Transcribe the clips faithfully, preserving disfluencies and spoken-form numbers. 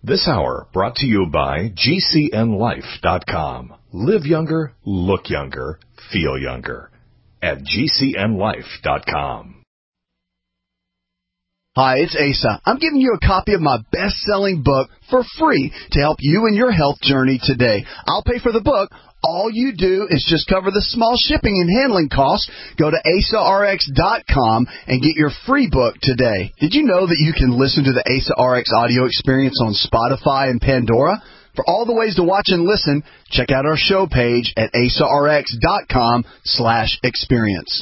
This hour brought to you by G C N life dot com. Live younger, look younger, feel younger at G C N life dot com. Hi, it's Asa. I'm giving you a copy of my best-selling book for free to help you in your health journey today. I'll pay for the book. All you do is just cover the small shipping and handling costs. Go to asa r x dot com and get your free book today. Did you know that you can listen to the Asa R X audio experience on Spotify and Pandora? For all the ways to watch and listen, check out our show page at asa r x dot com slash experience.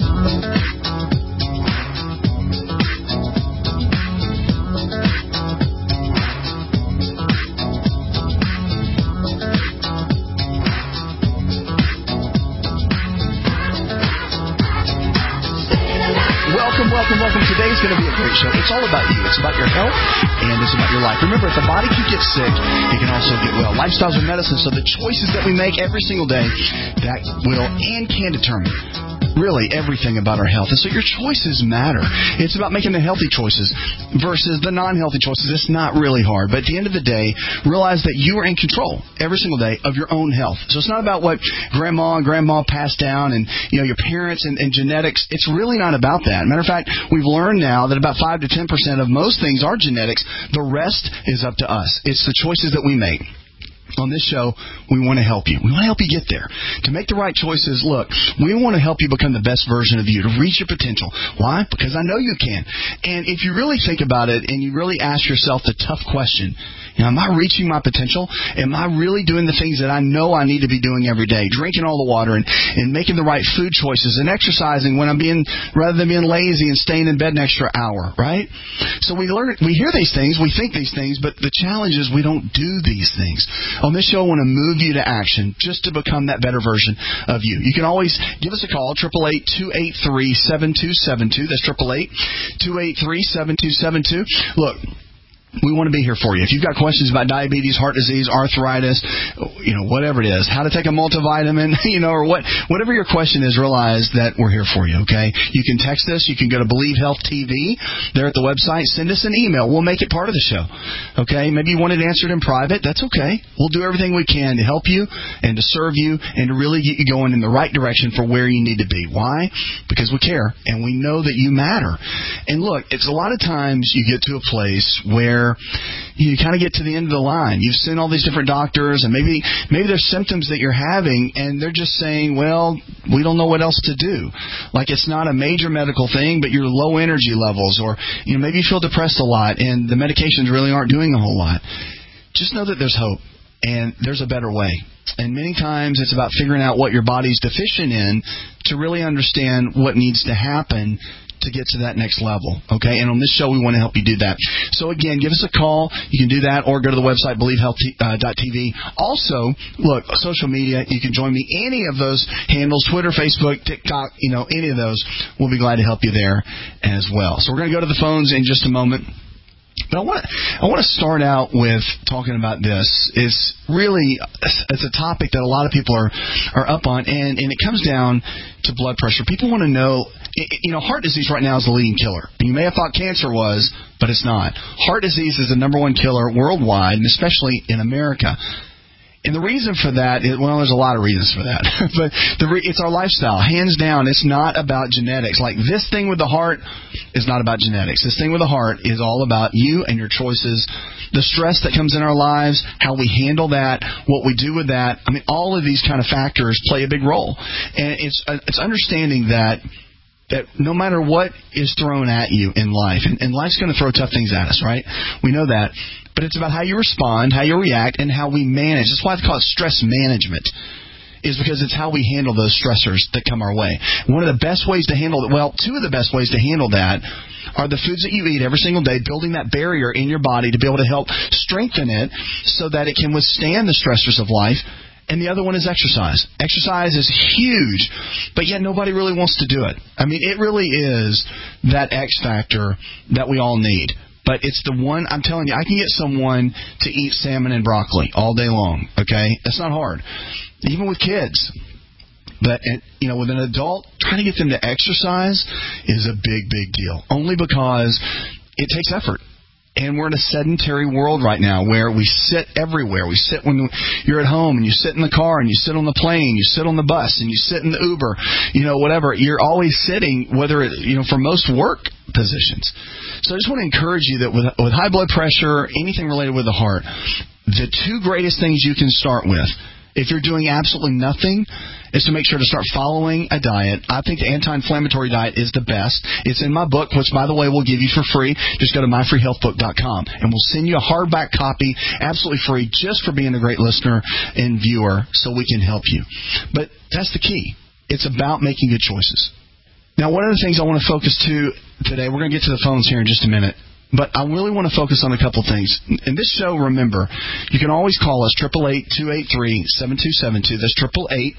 Welcome, welcome, welcome. Today's going to be a great show. It's all about you. It's about your health, and it's about your life. Remember, if the body can get sick, it can also get well. Lifestyles are medicine, so the choices that we make every single day, that will and can determine really everything about our health. And so your choices matter. It's about making the healthy choices versus the non-healthy choices. It's not really hard. But at the end of the day, realize that you are in control every single day of your own health. So it's not about what grandma and grandma passed down and, you know, your parents and, and genetics. It's really not about that. Matter of fact, we've learned now that about five to ten percent of most things are genetics. The rest is up to us. It's the choices that we make. On this show, we want to help you. We want to help you get there. To make the right choices, look, we want to help you become the best version of you, to reach your potential. Why? Because I know you can. And if you really think about it and you really ask yourself the tough question, you know, am I reaching my potential? Am I really doing the things that I know I need to be doing every day? Drinking all the water and, and making the right food choices and exercising when I'm being, rather than being lazy and staying in bed an extra hour, right? So we learn, we hear these things, we think these things, but the challenge is we don't do these things. On this show, I want to move you to action just to become that better version of you. You can always give us a call, eight eight eight, two eight three, seven two seven two. That's eight eight eight, two eight three, seven two seven two. Look, we want to be here for you. If you've got questions about diabetes, heart disease, arthritis, you know, whatever it is, how to take a multivitamin, you know, or what, whatever your question is, realize that we're here for you, okay? You can text us. You can go to Believe Health T V there at the website. Send us an email. We'll make it part of the show, okay? Maybe you want it answered in private. That's okay. We'll do everything we can to help you and to serve you and to really get you going in the right direction for where you need to be. Why? Because we care and we know that you matter. And look, it's a lot of times you get to a place where you kind of get to the end of the line. You've seen all these different doctors, and maybe maybe there's symptoms that you're having, and they're just saying, well, we don't know what else to do. Like it's not a major medical thing, but you're low energy levels, or you know maybe you feel depressed a lot, and the medications really aren't doing a whole lot. Just know that there's hope, and there's a better way. And many times it's about figuring out what your body's deficient in to really understand what needs to happen to get to that next level, okay? And on this show, we want to help you do that. So, again, give us a call. You can do that or go to the website, believe health dot t v. Also, look, social media, you can join me. Any of those handles, Twitter, Facebook, TikTok, you know, any of those, we'll be glad to help you there as well. So we're going to go to the phones in just a moment. But I want to, I want to start out with talking about this. It's really it's a topic that a lot of people are, are up on, and, and it comes down to blood pressure. People want to know, you know, heart disease right now is the leading killer. You may have thought cancer was, but it's not. Heart disease is the number one killer worldwide, and especially in America. And the reason for that is, well, there's a lot of reasons for that. But the re- it's our lifestyle. Hands down, it's not about genetics. Like this thing with the heart is not about genetics. This thing with the heart is all about you and your choices, the stress that comes in our lives, how we handle that, what we do with that. I mean, all of these kind of factors play a big role. And it's uh, it's understanding that that no matter what is thrown at you in life, and, and life's going to throw tough things at us, right? We know that. But it's about how you respond, how you react, and how we manage. That's why it's called stress management, is because it's how we handle those stressors that come our way. One of the best ways to handle it, well, two of the best ways to handle that are the foods that you eat every single day, building that barrier in your body to be able to help strengthen it so that it can withstand the stressors of life. And the other one is exercise. Exercise is huge, but yet nobody really wants to do it. I mean, it really is that X factor that we all need. But it's the one, I'm telling you, I can get someone to eat salmon and broccoli all day long, okay? That's not hard. Even with kids. But, you know, with an adult, trying to get them to exercise is a big, big deal. Only because it takes effort. And we're in a sedentary world right now where we sit everywhere. We sit when you're at home, and you sit in the car, and you sit on the plane, you sit on the bus, and you sit in the Uber, you know, whatever. You're always sitting, whether, it, you know, for most work positions. So I just want to encourage you that with, with high blood pressure, anything related with the heart, the two greatest things you can start with, if you're doing absolutely nothing, is to make sure to start following a diet. I think the anti-inflammatory diet is the best. It's in my book, which, by the way, we'll give you for free. Just go to my free health book dot com, and we'll send you a hardback copy absolutely free just for being a great listener and viewer so we can help you. But that's the key. It's about making good choices. Now, one of the things I want to focus to today, we're going to get to the phones here in just a minute, but I really want to focus on a couple things. In this show, remember, you can always call us, eight eight eight, two eight three, seven two seven two. That's eight eight eight,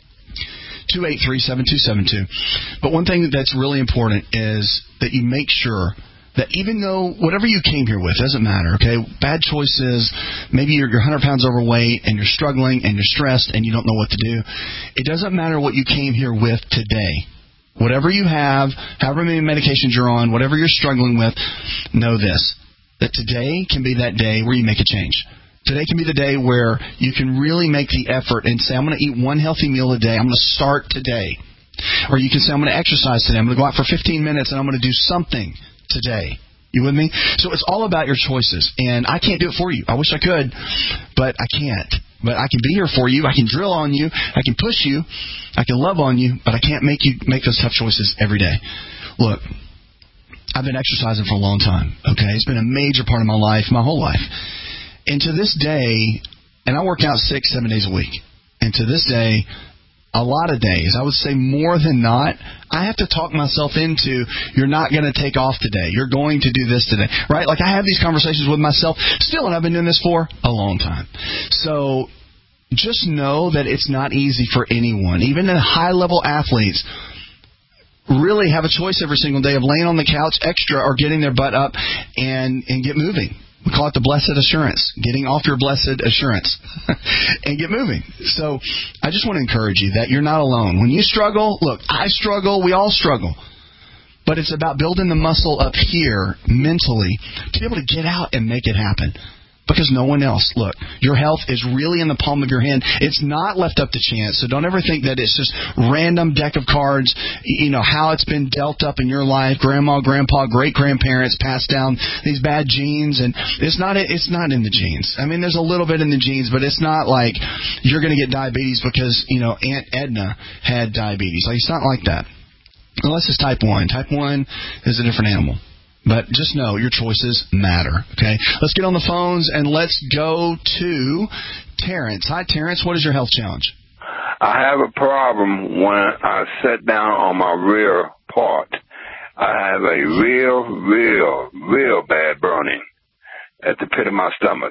two eight three, seven two seven two. But one thing that's really important is that you make sure that even though whatever you came here with, doesn't matter, okay? Bad choices, maybe you're, you're one hundred pounds overweight and you're struggling and you're stressed and you don't know what to do. It doesn't matter what you came here with today. Whatever you have, however many medications you're on, whatever you're struggling with, know this, that today can be that day where you make a change. Today can be the day where you can really make the effort and say, I'm going to eat one healthy meal a day. I'm going to start today. Or you can say, I'm going to exercise today. I'm going to go out for fifteen minutes and I'm going to do something today. You with me? So it's all about your choices. And I can't do it for you. I wish I could, but I can't. But I can be here for you. I can drill on you. I can push you. I can love on you. But I can't make you make those tough choices every day. Look, I've been exercising for a long time. Okay, it's been a major part of my life, my whole life. And to this day, and I work out six, seven days a week. And to this day, a lot of days, I would say more than not, I have to talk myself into, you're not going to take off today. You're going to do this today, right? Like I have these conversations with myself still, and I've been doing this for a long time. So just know that it's not easy for anyone. Even the high-level athletes really have a choice every single day of laying on the couch extra or getting their butt up and, and get moving. We call it the blessed assurance, getting off your blessed assurance and get moving. So I just want to encourage you that you're not alone. When you struggle, look, I struggle, we all struggle. But it's about building the muscle up here mentally to be able to get out and make it happen. Because no one else. Look, your health is really in the palm of your hand. It's not left up to chance. So don't ever think that it's just random deck of cards, you know, how it's been dealt up in your life, grandma, grandpa, great-grandparents passed down these bad genes. And it's not it's not in the genes. I mean, there's a little bit in the genes, but it's not like you're going to get diabetes because, you know, Aunt Edna had diabetes. Like, it's not like that. Unless it's type one. Type one is a different animal. But just know your choices matter, okay? Let's get on the phones and let's go to Terrence. Hi, Terrence. What is your health challenge? I have a problem when I sit down on my rear part. I have a real, real, real bad burning at the pit of my stomach.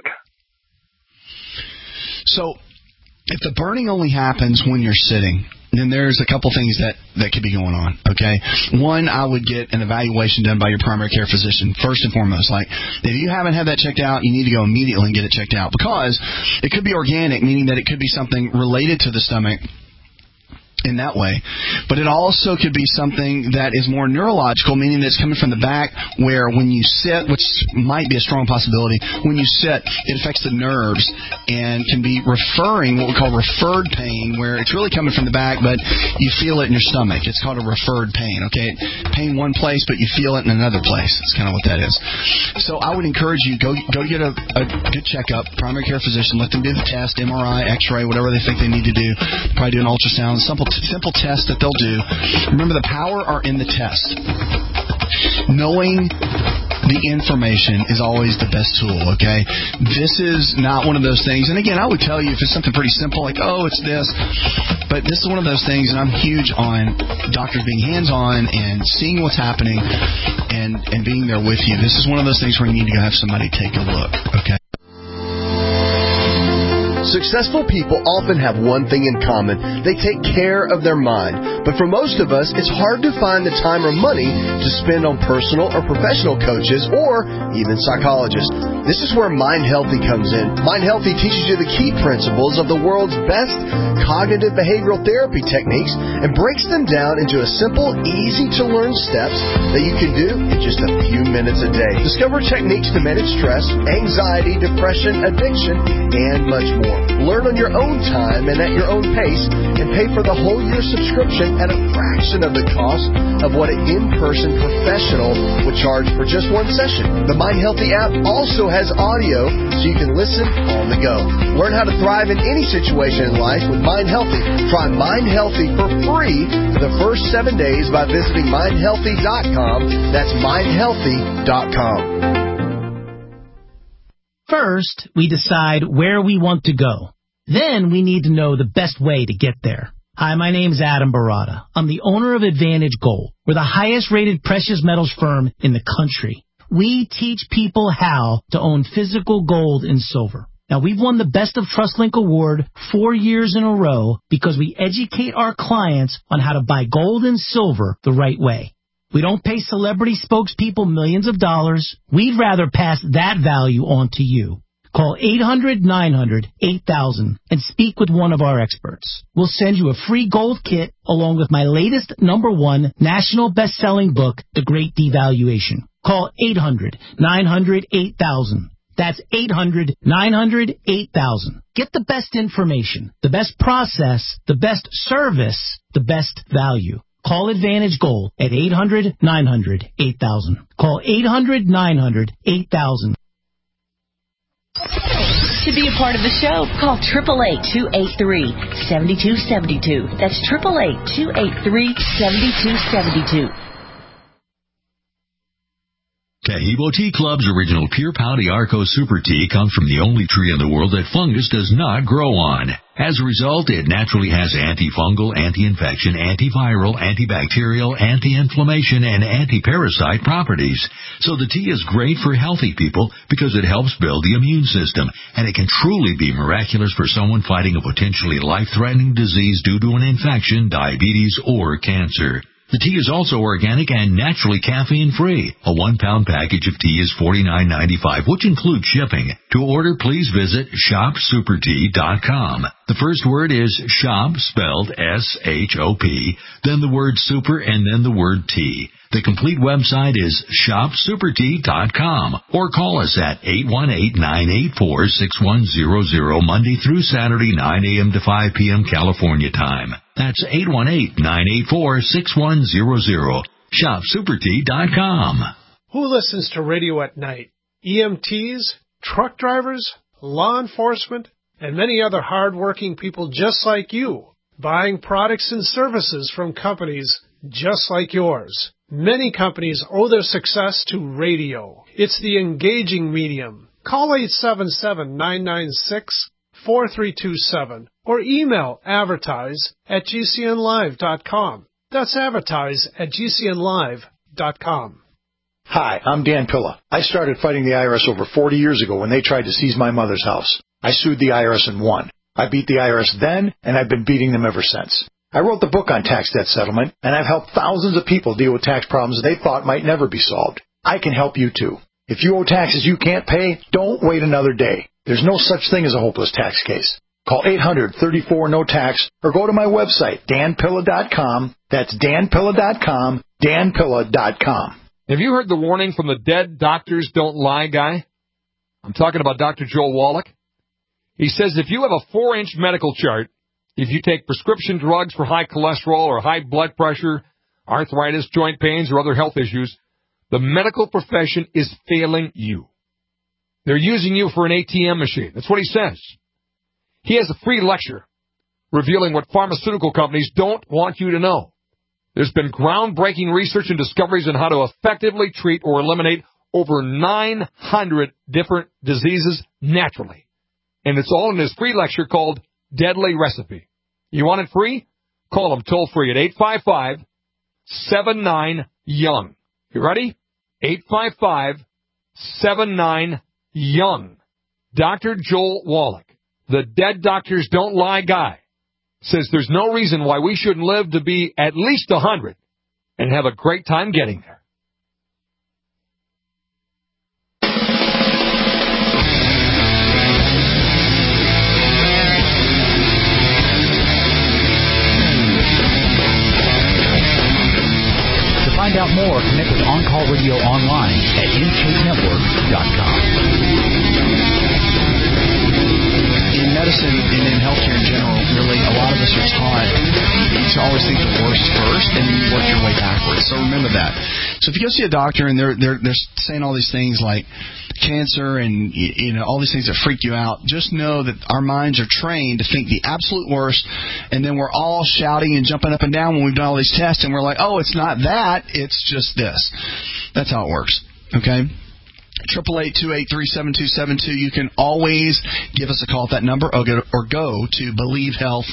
So if the burning only happens when you're sitting, then there's a couple things that, that could be going on, okay? One, I would get an evaluation done by your primary care physician, first and foremost. Like, if you haven't had that checked out, you need to go immediately and get it checked out because it could be organic, meaning that it could be something related to the stomach in that way. But it also could be something that is more neurological, meaning that it's coming from the back where when you sit, which might be a strong possibility, when you sit, it affects the nerves and can be referring, what we call referred pain, where it's really coming from the back, but you feel it in your stomach. It's called a referred pain, okay? Pain one place, but you feel it in another place. That's kind of what that is. So I would encourage you, go go get a, a good checkup, primary care physician, let them do the test, M R I, X-ray, whatever they think they need to do, probably do an ultrasound, simple simple test that they'll do. Remember, the power are in the test. Knowing the information is always the best tool, okay? This is not one of those things. And again, I would tell you if it's something pretty simple, like, oh, it's this. But this is one of those things, and I'm huge on doctors being hands-on and seeing what's happening and, and being there with you. This is one of those things where you need to go have somebody take a look, okay? Successful people often have one thing in common. They take care of their mind. But for most of us, it's hard to find the time or money to spend on personal or professional coaches or even psychologists. This is where Mind Healthy comes in. Mind Healthy teaches you the key principles of the world's best cognitive behavioral therapy techniques and breaks them down into a simple, easy-to-learn steps that you can do in just a few minutes a day. Discover techniques to manage stress, anxiety, depression, addiction, and much more. Learn on your own time and at your own pace, and pay for the whole year subscription at a fraction of the cost of what an in-person professional would charge for just one session. The Mind Healthy app also has audio so you can listen on the go. Learn how to thrive in any situation in life with Mind Healthy. Try Mind Healthy for free for the first seven days by visiting mind healthy dot com. That's mind healthy dot com. First, we decide where we want to go. Then we need to know the best way to get there. Hi, my name's Adam Barada. I'm the owner of Advantage Gold. We're the highest rated precious metals firm in the country. We teach people how to own physical gold and silver. Now, we've won the Best of TrustLink Award four years in a row because we educate our clients on how to buy gold and silver the right way. We don't pay celebrity spokespeople millions of dollars. We'd rather pass that value on to you. Call eight hundred nine hundred eight thousand and speak with one of our experts. We'll send you a free gold kit along with my latest number one national best-selling book, The Great Devaluation. Call eight hundred nine hundred eight thousand. That's eight hundred nine hundred eight thousand. Get the best information, the best process, the best service, the best value. Call Advantage Gold at eight hundred nine hundred eight thousand. Call eight hundred nine hundred eight thousand. To be a part of the show, call eight eight eight, two eight three, seven two seven two. That's eight eight eight, two eight three, seven two seven two. Tahibo Tea Club's original Pure Pau d'Arco Super Tea comes from the only tree in the world that fungus does not grow on. As a result, it naturally has antifungal, anti-infection, antiviral, antibacterial, anti-inflammation, and anti-parasite properties. So the tea is great for healthy people because it helps build the immune system, and it can truly be miraculous for someone fighting a potentially life-threatening disease due to an infection, diabetes, or cancer. The tea is also organic and naturally caffeine-free. A one-pound package of tea is forty-nine ninety-five, which includes shipping. To order, please visit shop super tea dot com. The first word is shop, spelled S H O P, then the word super, and then the word tea. The complete website is shop super tea dot com, or call us at eight one eight, nine eight four, six one zero zero Monday through Saturday, nine a.m. to five p.m. California time. That's eight one eight, nine eight four, six one zero zero. shop super tea dot com. Who listens to radio at night? E M Ts, truck drivers, law enforcement, and many other hard-working people just like you, buying products and services from companies just like yours. Many companies owe their success to radio. It's the engaging medium. Call eight seven seven, nine nine six, four three two seven or email advertise at g c n live dot com. That's advertise at g c n live dot com. Hi, I'm Dan Pilla. I started fighting the I R S over forty years ago when they tried to seize my mother's house. I sued the I R S and won. I beat the I R S then, and I've been beating them ever since. I wrote the book on tax debt settlement, and I've helped thousands of people deal with tax problems they thought might never be solved. I can help you too. If you owe taxes you can't pay, don't wait another day. There's no such thing as a hopeless tax case. Call eight hundred, thirty-four, no tax or go to my website, dan pilla dot com. That's dan pilla dot com, dan pilla dot com. Have you heard the warning from the dead doctors don't lie guy? I'm talking about Doctor Joel Wallach. He says if you have a four-inch medical chart, if you take prescription drugs for high cholesterol or high blood pressure, arthritis, joint pains, or other health issues, the medical profession is failing you. They're using you for an A T M machine. That's what he says. He has a free lecture revealing what pharmaceutical companies don't want you to know. There's been groundbreaking research and discoveries on how to effectively treat or eliminate over nine hundred different diseases naturally. And it's all in this free lecture called Deadly Recipe. You want it free? Call him toll free at eight five five, seven nine, young. You ready? eight five five, seven nine, young. Doctor Joel Wallach. the Dead Doctors Don't Lie guy, says there's no reason why we shouldn't live to be at least one hundred and have a great time getting there. To find out more, connect with On Call Radio online at n k network dot com. In medicine and in healthcare in general, really, a lot of us are taught to always think the worst first, and then you work your way backwards. So remember that. So if you go see a doctor and they're they're they're saying all these things like cancer and you know all these things that freak you out, just know that our minds are trained to think the absolute worst, and then we're all shouting and jumping up and down when we've done all these tests, and we're like, oh, it's not that, it's just this. That's how it works. Okay. Triple eight two eight three seven two seven two. You can always give us a call at that number, or go, or go to Believe Health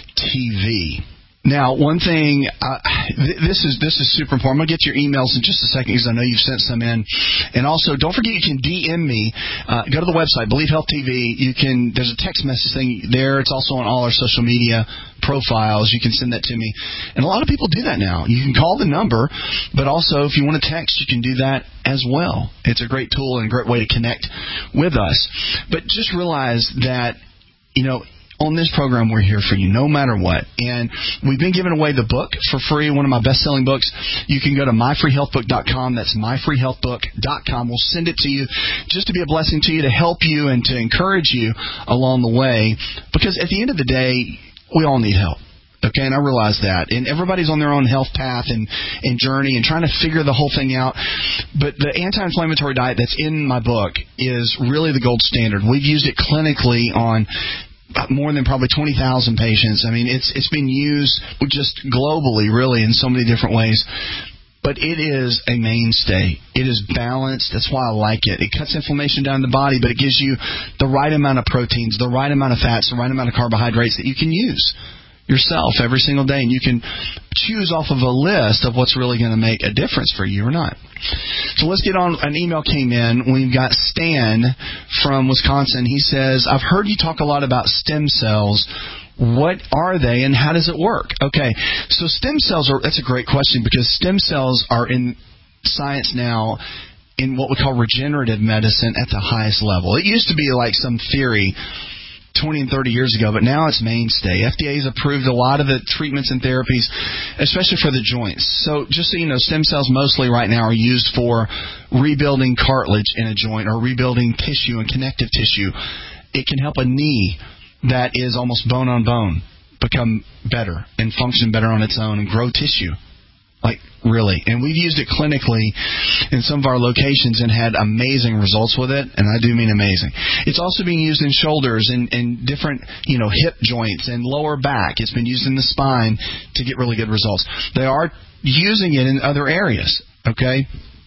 T V. Now, one thing, uh, th- this is this is super important. I'm going to get to your emails in just a second because I know you've sent some in. And also, don't forget you can D M me. Uh, go to the website, Believe Health T V. You can. There's a text message thing there. It's also on all our social media profiles. You can send that to me. And a lot of people do that now. You can call the number, but also if you want to text, you can do that as well. It's a great tool and a great way to connect with us. But just realize that, you know, on this program, we're here for you no matter what. And we've been giving away the book for free, one of my best-selling books. You can go to my free health book dot com. That's my free health book dot com. We'll send it to you just to be a blessing to you, to help you and to encourage you along the way. Because at the end of the day, we all need help. Okay, and I realize that. And everybody's on their own health path and, and journey and trying to figure the whole thing out. But the anti-inflammatory diet that's in my book is really the gold standard. We've used it clinically on more than probably twenty thousand patients. I mean, it's it's been used just globally, really, in so many different ways. But it is a mainstay. It is balanced. That's why I like it. It cuts inflammation down in the body, but it gives you the right amount of proteins, the right amount of fats, the right amount of carbohydrates that you can use yourself every single day, and you can choose off of a list of what's really going to make a difference for you or not. So let's get on. An email came in. We've got Stan from Wisconsin. He says, I've heard you talk a lot about stem cells. What are they and how does it work? Okay, so stem cells are, that's a great question, because stem cells are in science now in what we call regenerative medicine at the highest level. It used to be like some theory twenty and thirty years ago, but now it's mainstay. F D A has approved a lot of the treatments and therapies, especially for the joints. So just so you know, stem cells mostly right now are used for rebuilding cartilage in a joint or rebuilding tissue and connective tissue. It can help a knee that is almost bone on bone become better and function better on its own and grow tissue. Like, really. And we've used it clinically in some of our locations and had amazing results with it, and I do mean amazing. It's also being used in shoulders and, and different, you know, hip joints and lower back. It's been used in the spine to get really good results. They are using it in other areas, okay?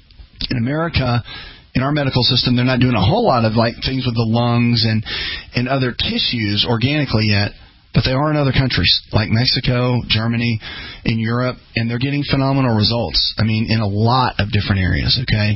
In America, in our medical system, they're not doing a whole lot of, like, things with the lungs and, and other tissues organically yet. But they are in other countries, like Mexico, Germany, in Europe, and they're getting phenomenal results. I mean, in a lot of different areas, okay?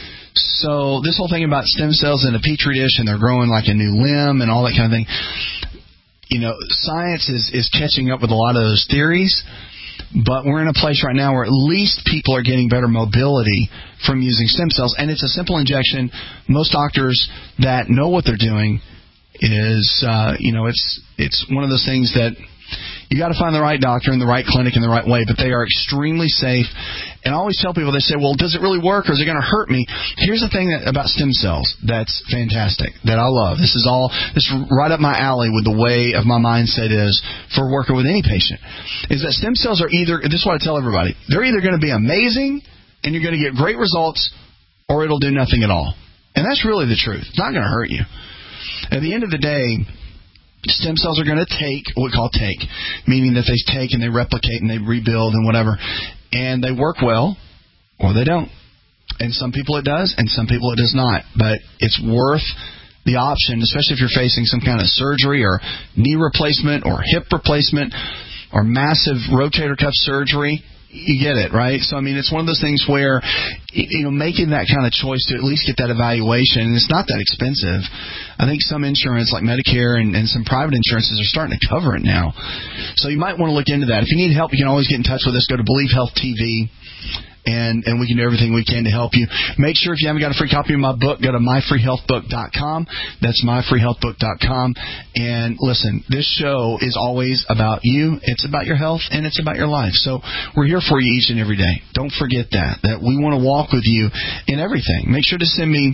So this whole thing about stem cells in a petri dish and they're growing like a new limb and all that kind of thing, you know, science is, is catching up with a lot of those theories, but we're in a place right now where at least people are getting better mobility from using stem cells, and it's a simple injection. Most doctors that know what they're doing is, uh, you know, it's it's one of those things that you got to find the right doctor in the right clinic in the right way, but they are extremely safe. And I always tell people, they say, well, does it really work or is it going to hurt me? Here's the thing that, about stem cells that's fantastic, that I love. This is all, this is right up my alley with the way of my mindset is for working with any patient, is that stem cells are either, this is what I tell everybody, they're either going to be amazing and you're going to get great results, or it'll do nothing at all. And that's really the truth. It's not going to hurt you. At the end of the day, stem cells are going to take what we call take, meaning that they take and they replicate and they rebuild and whatever, and they work well or they don't. And some people it does, and some people it does not. But it's worth the option, especially if you're facing some kind of surgery or knee replacement or hip replacement or massive rotator cuff surgery. You get it, right? So, I mean, it's one of those things where, you know, making that kind of choice to at least get that evaluation, and it's not that expensive. I think some insurance, like Medicare and, and some private insurances, are starting to cover it now. So you might want to look into that. If you need help, you can always get in touch with us. Go to Believe Health T V. And, and we can do everything we can to help you. Make sure if you haven't got a free copy of my book, go to my free health book dot com. That's my free health book dot com. And listen, this show is always about you. It's about your health, and it's about your life. So we're here for you each and every day. Don't forget that, that we want to walk with you in everything. Make sure to send me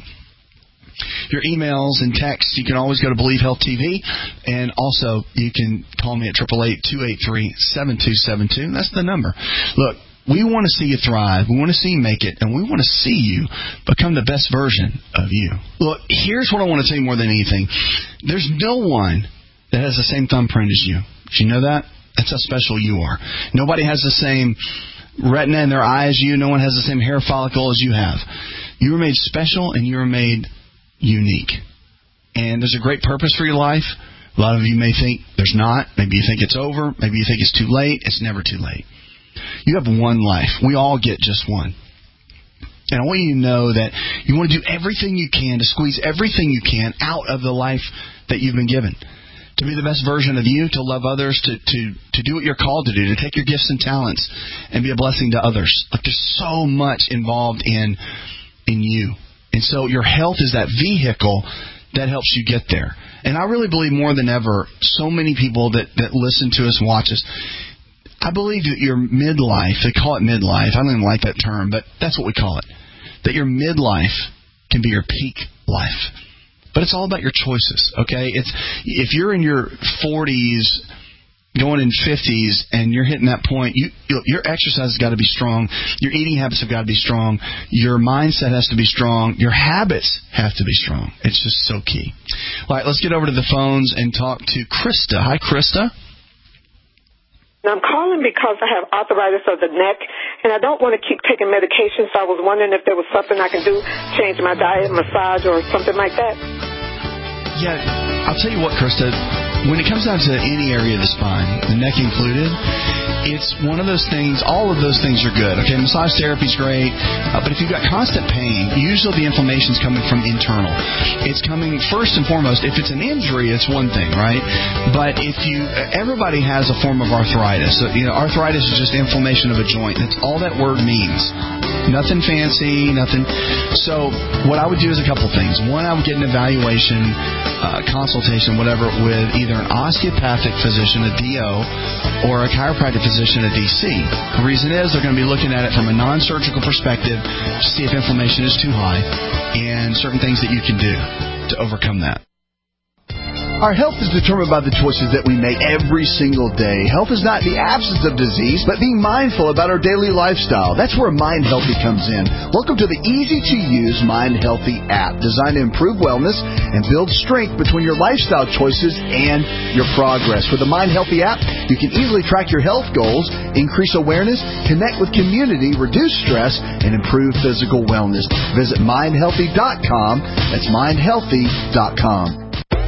your emails and texts. You can always go to Believe Health T V, and also you can call me at eight eight eight, two eight three, seven two seven two. That's the number. Look, we want to see you thrive. We want to see you make it, and we want to see you become the best version of you. Look, here's what I want to tell you more than anything. There's no one that has the same thumbprint as you. Did you know that? That's how special you are. Nobody has the same retina in their eye as you. No one has the same hair follicle as you have. You were made special, and you were made unique. And there's a great purpose for your life. A lot of you may think there's not. Maybe you think it's over. Maybe you think it's too late. It's never too late. You have one life. We all get just one. And I want you to know that you want to do everything you can to squeeze everything you can out of the life that you've been given. To be the best version of you, to love others, to, to, to do what you're called to do, to take your gifts and talents and be a blessing to others. Like, there's so much involved in in you. And so your health is that vehicle that helps you get there. And I really believe more than ever, so many people that, that listen to us and watch us, I believe that your midlife, they call it midlife, I don't even like that term, but that's what we call it, that your midlife can be your peak life. But it's all about your choices, okay? It's if you're in your forties, going in fifties, and you're hitting that point, you, your exercise has got to be strong, your eating habits have got to be strong, your mindset has to be strong, your habits have to be strong. It's just so key. All right, let's get over to the phones and talk to Krista. Hi, Krista. I'm calling because I have arthritis of the neck, and I don't want to keep taking medication, so I was wondering if there was something I can do, change my diet, massage, or something like that. Yeah, I'll tell you what, Krista, when it comes down to any area of the spine, the neck included, it's one of those things, all of those things are good. Okay, massage therapy is great, uh, but if you've got constant pain, usually the inflammation is coming from internal. It's coming first and foremost, if it's an injury, it's one thing, right? But if you, everybody has a form of arthritis. So, you know, arthritis is just inflammation of a joint. That's all that word means. Nothing fancy, nothing. So what I would do is a couple things. One, I would get an evaluation, uh, consultation, whatever, with either an osteopathic physician, a D O, or a chiropractic physician, a D C. The reason is they're going to be looking at it from a non-surgical perspective to see if inflammation is too high and certain things that you can do to overcome that. Our health is determined by the choices that we make every single day. Health is not the absence of disease, but being mindful about our daily lifestyle. That's where Mind Healthy comes in. Welcome to the easy-to-use Mind Healthy app, designed to improve wellness and build strength between your lifestyle choices and your progress. With the Mind Healthy app, you can easily track your health goals, increase awareness, connect with community, reduce stress, and improve physical wellness. Visit mind healthy dot com. That's mind healthy dot com.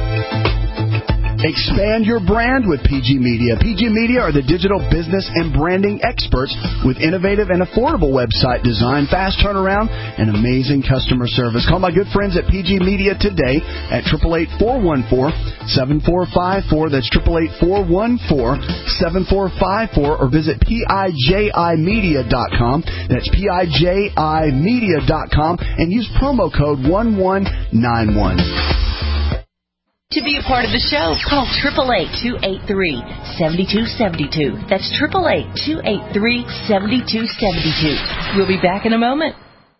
Expand your brand with P G Media. P G Media are the digital business and branding experts with innovative and affordable website design, fast turnaround, and amazing customer service. Call my good friends at P G Media today at eight eight eight, four one four, seven four five four. That's eight eight eight, four one four, seven four five four, or visit P I J I media dot com. That's P I J I media dot com and use promo code one one nine one. To be a part of the show, call eight eight eight, two eight three, seven two seven two. That's eight eight eight, two eight three, seven two seven two. We'll be back in a moment.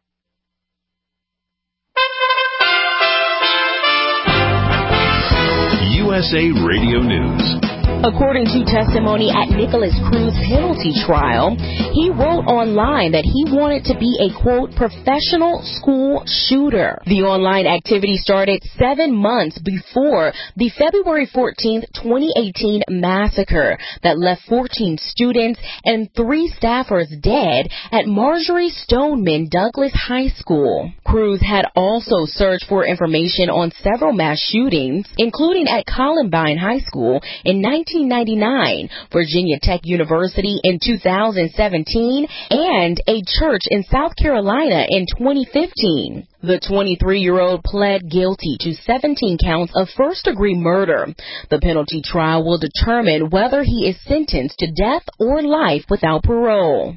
U S A Radio News. According to testimony at Nicholas Cruz's penalty trial, he wrote online that he wanted to be a, quote, professional school shooter. The online activity started seven months before the February fourteenth, twenty eighteen massacre that left fourteen students and three staffers dead at Marjorie Stoneman Douglas High School. Cruz had also searched for information on several mass shootings, including at Columbine High School in nineteen nineteen ninety-nine, Virginia Tech University in two thousand seventeen, and a church in South Carolina in twenty fifteen. The twenty-three-year-old pled guilty to seventeen counts of first-degree murder. The penalty trial will determine whether he is sentenced to death or life without parole.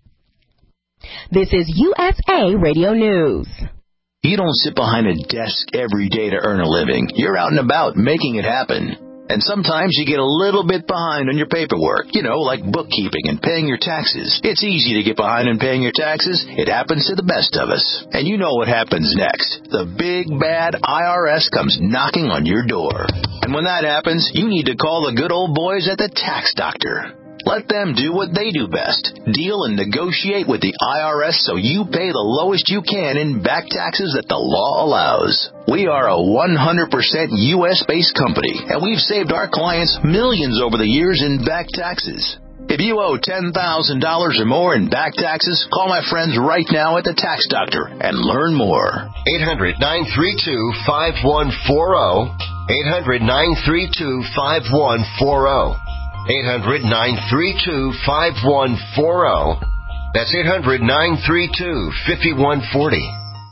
This is U S A Radio News. You don't sit behind a desk every day to earn a living. You're out and about making it happen. And sometimes you get a little bit behind on your paperwork, you know, like bookkeeping and paying your taxes. It's easy to get behind in paying your taxes. It happens to the best of us. And you know what happens next. The big, bad I R S comes knocking on your door. And when that happens, you need to call the good old boys at the Tax Doctor. Let them do what they do best. Deal and negotiate with the I R S so you pay the lowest you can in back taxes that the law allows. We are a one hundred percent U S-based company, and we've saved our clients millions over the years in back taxes. If you owe ten thousand dollars or more in back taxes, call my friends right now at the Tax Doctor and learn more. eight hundred, nine three two, five one four zero. eight hundred, nine three two, five one four zero. eight hundred, nine three two, five one four zero. That's eight hundred, nine three two, five one four zero.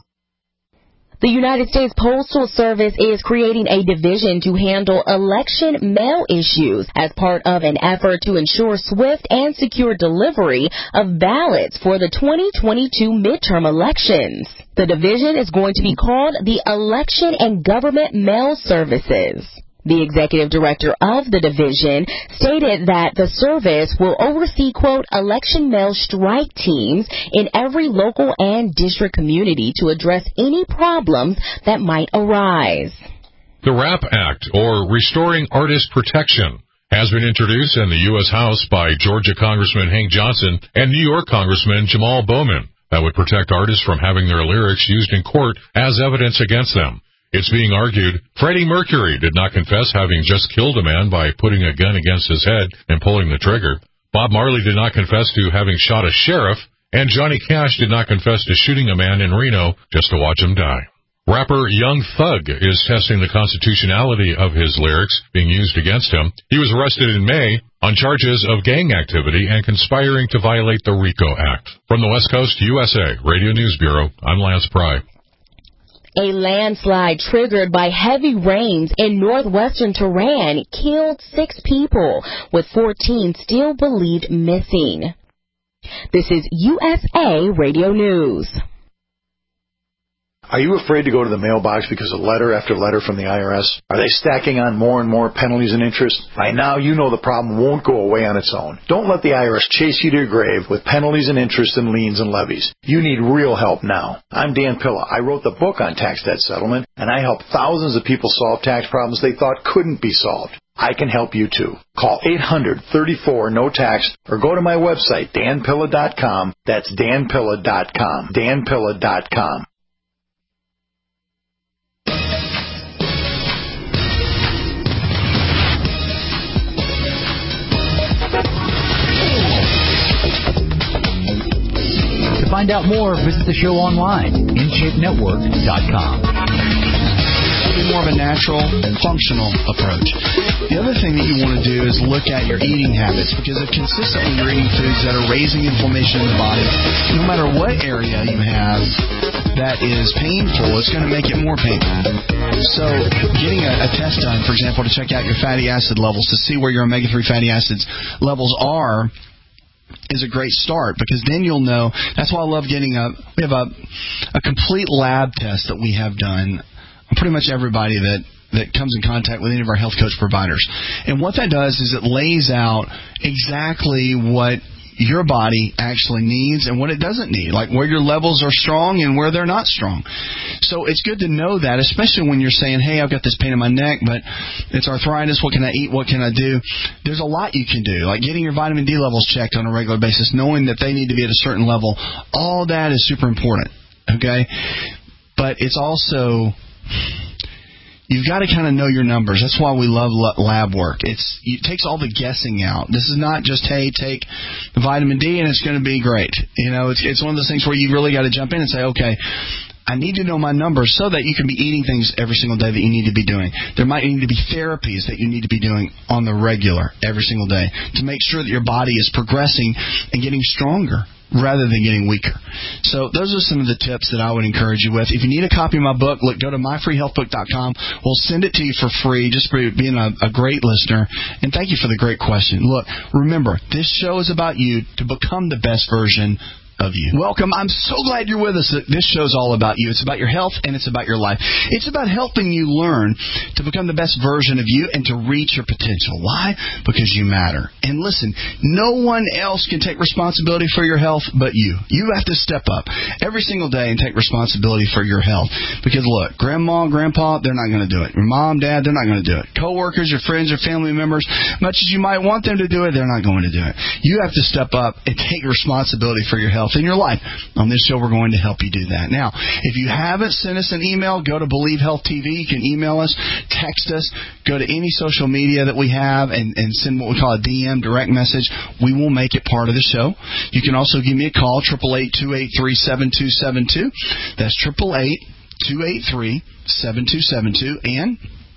The United States Postal Service is creating a division to handle election mail issues as part of an effort to ensure swift and secure delivery of ballots for the twenty twenty-two midterm elections. The division is going to be called the Election and Government Mail Services. The executive director of the division stated that the service will oversee, quote, election mail strike teams in every local and district community to address any problems that might arise. The RAP Act, or Restoring Artist Protection, has been introduced in the U S House by Georgia Congressman Hank Johnson and New York Congressman Jamal Bowman. That would protect artists from having their lyrics used in court as evidence against them. It's being argued Freddie Mercury did not confess having just killed a man by putting a gun against his head and pulling the trigger. Bob Marley did not confess to having shot a sheriff, and Johnny Cash did not confess to shooting a man in Reno just to watch him die. Rapper Young Thug is testing the constitutionality of his lyrics being used against him. He was arrested in May on charges of gang activity and conspiring to violate the RICO Act. From the West Coast, U S A Radio News Bureau, I'm Lance Pry. A landslide triggered by heavy rains in northwestern Tehran killed six people, with fourteen still believed missing. This is U S A Radio News. Are you afraid to go to the mailbox because of letter after letter from the I R S? Are they stacking on more and more penalties and interest? By now, you know the problem won't go away on its own. Don't let the I R S chase you to your grave with penalties and interest and liens and levies. You need real help now. I'm Dan Pilla. I wrote the book on tax debt settlement, and I help thousands of people solve tax problems they thought couldn't be solved. I can help you too. Call eight hundred, thirty-four, no tax or go to my website, dan pilla dot com. That's dan pilla dot com. dan pilla dot com. To find out more, visit the show online, in shape network dot com. Be more of a natural, functional approach. The other thing that you want to do is look at your eating habits, because if consistently you're eating foods that are raising inflammation in the body, no matter what area you have that is painful, it's going to make it more painful. So getting a, a test done, for example, to check out your fatty acid levels, to see where your omega three fatty acids levels are, is a great start, because then you'll know. That's why I love getting a, we have a, a complete lab test that we have done on pretty much everybody that, that comes in contact with any of our health coach providers. And what that does is it lays out exactly what your body actually needs and what it doesn't need, like where your levels are strong and where they're not strong. So it's good to know that, especially when you're saying, hey, I've got this pain in my neck, but it's arthritis. What can I eat? What can I do? There's a lot you can do, like getting your vitamin D levels checked on a regular basis, knowing that they need to be at a certain level. All that is super important, okay? But it's also... you've got to kind of know your numbers. That's why we love lab work. It's it takes all the guessing out. This is not just, hey, take the vitamin D and it's going to be great. You know, it's it's one of those things where you really got to jump in and say, okay, I need to know my numbers so that you can be eating things every single day that you need to be doing. There might need to be therapies that you need to be doing on the regular every single day to make sure that your body is progressing and getting stronger rather than getting weaker. So those are some of the tips that I would encourage you with. If you need a copy of my book, look, go to my free health book dot com. We'll send it to you for free just for being a, a great listener. And thank you for the great question. Look, remember, this show is about you to become the best version of you. Welcome. I'm so glad you're with us. This show's all about you. It's about your health and it's about your life. It's about helping you learn to become the best version of you and to reach your potential. Why? Because you matter. And listen, no one else can take responsibility for your health but you. You have to step up every single day and take responsibility for your health. Because look, grandma, grandpa, they're not going to do it. Your mom, dad, they're not going to do it. Coworkers, your friends, your family members, much as you might want them to do it, they're not going to do it. You have to step up and take responsibility for your health in your life. On this show, we're going to help you do that. Now, if you haven't sent us an email, go to Believe Health T V. You can email us, text us, go to any social media that we have, and, and send what we call a D M, direct message. We will make it part of the show. You can also give me a call, eight eight eight, two eight three, seven two seven two. That's eight eight eight, two eight three, seven two seven two. And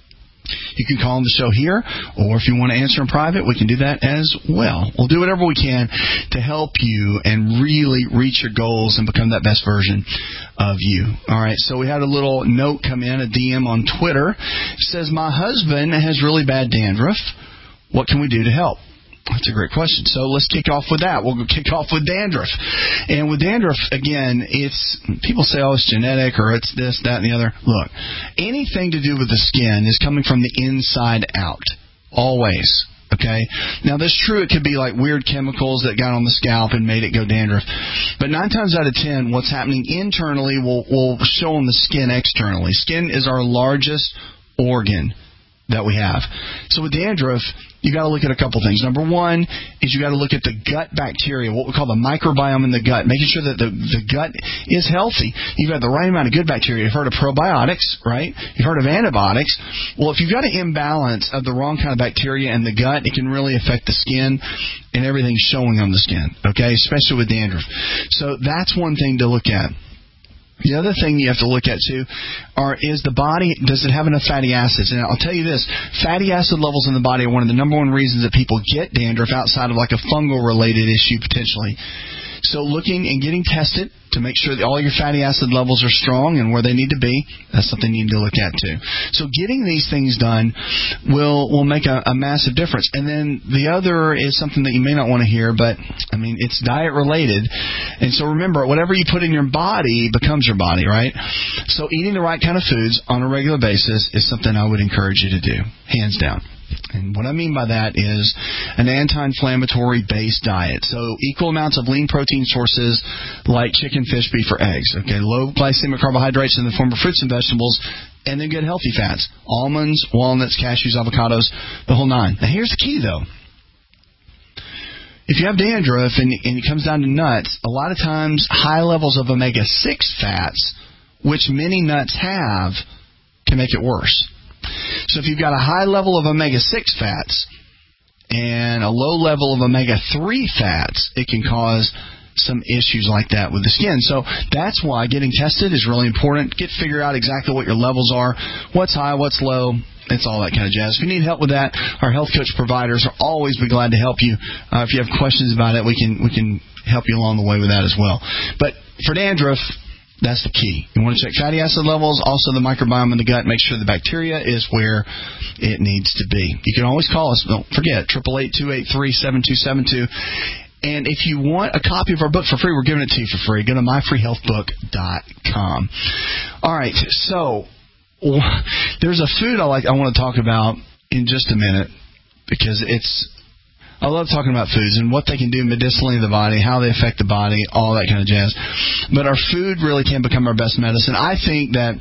you can call on the show here, or if you want to answer in private, we can do that as well. We'll do whatever we can to help you and really reach your goals and become that best version of you. All right, so we had a little note come in, a D M on Twitter. It says, my husband has really bad dandruff. What can we do to help? That's a great question. So let's kick off with that. We'll kick off with dandruff. And with dandruff, again, it's, people say, oh, it's genetic or it's this, that, and the other. Look, anything to do with the skin is coming from the inside out. Always. Okay? Now, that's true. It could be like weird chemicals that got on the scalp and made it go dandruff. But nine times out of ten, what's happening internally will, will show on the skin externally. Skin is our largest organ that we have. So with dandruff, you got to look at a couple things. Number one is you got to look at the gut bacteria, what we call the microbiome in the gut, making sure that the, the gut is healthy. You've got the right amount of good bacteria. You've heard of probiotics, right? You've heard of antibiotics. Well, if you've got an imbalance of the wrong kind of bacteria in the gut, it can really affect the skin and everything showing on the skin, okay, especially with dandruff. So that's one thing to look at. The other thing you have to look at, too, are is the body, does it have enough fatty acids? And I'll tell you this, fatty acid levels in the body are one of the number one reasons that people get dandruff outside of like a fungal-related issue potentially. So looking and getting tested to make sure that all your fatty acid levels are strong and where they need to be, that's something you need to look at too. So getting these things done will will make a, a massive difference. And then the other is something that you may not want to hear, but, I mean, it's diet related. And so remember, whatever you put in your body becomes your body, right? So eating the right kind of foods on a regular basis is something I would encourage you to do, hands down. And what I mean by that is an anti-inflammatory based diet. So equal amounts of lean protein sources like chicken, fish, beef, or eggs. Okay, low glycemic carbohydrates in the form of fruits and vegetables, and then good healthy fats. Almonds, walnuts, cashews, avocados, the whole nine. Now here's the key though. If you have dandruff and, and it comes down to nuts, a lot of times high levels of omega six fats, which many nuts have, can make it worse. So if you've got a high level of omega six fats and a low level of omega three fats, it can cause some issues like that with the skin. So that's why getting tested is really important. Get figure out exactly what your levels are, what's high, what's low. It's all that kind of jazz. If you need help with that, our health coach providers will always be glad to help you. Uh, if you have questions about it, we can we can help you along the way with that as well. But for dandruff, that's the key. You want to check fatty acid levels, also the microbiome in the gut. Make sure the bacteria is where it needs to be. You can always call us. Don't forget, eight eight eight, two eight three, seven two seven two. And if you want a copy of our book for free, we're giving it to you for free. Go to my free health book dot com. All right, so there's a food I like. I want to talk about in just a minute because it's I love talking about foods and what they can do medicinally in the body, how they affect the body, all that kind of jazz. But our food really can become our best medicine. I think that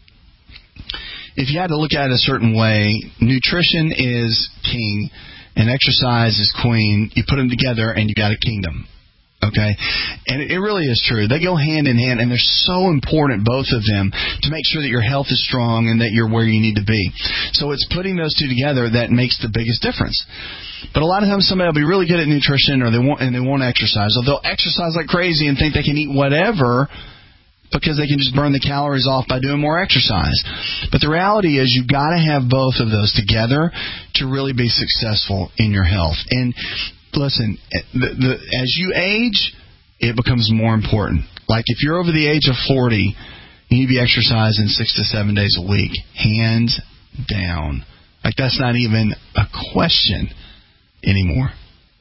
if you had to look at it a certain way, nutrition is king and exercise is queen. You put them together and you got a kingdom. Okay? And it really is true. They go hand in hand, and they're so important, both of them, to make sure that your health is strong and that you're where you need to be. So it's putting those two together that makes the biggest difference. But a lot of times somebody will be really good at nutrition or they won't, and they won't exercise. Or they'll exercise like crazy and think they can eat whatever because they can just burn the calories off by doing more exercise. But the reality is you've got to have both of those together to really be successful in your health. And listen, the, the, as you age, it becomes more important. Like if you're over the age of forty, you need to be exercising six to seven days a week, hands down. Like that's not even a question anymore.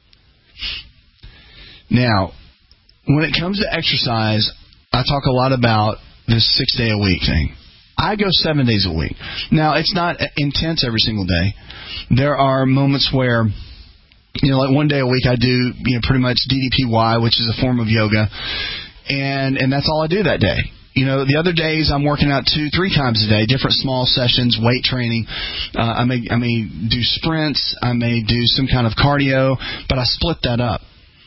Now, when it comes to exercise, I talk a lot about this six-day-a-week thing. I go seven days a week. Now, it's not intense every single day. There are moments where, you know, like one day a week I do, you know, pretty much D D P Y, which is a form of yoga, and and that's all I do that day. You know, the other days I'm working out two, three times a day, different small sessions, weight training. Uh, I may I may do sprints. I may do some kind of cardio, but I split that up.